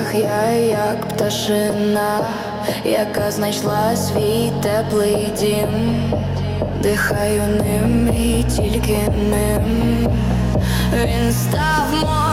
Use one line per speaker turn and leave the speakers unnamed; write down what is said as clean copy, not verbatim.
крилах я, як пташина, яка знайшла свій теплий дім. Дихаю ним і тільки ним. Він став моїм.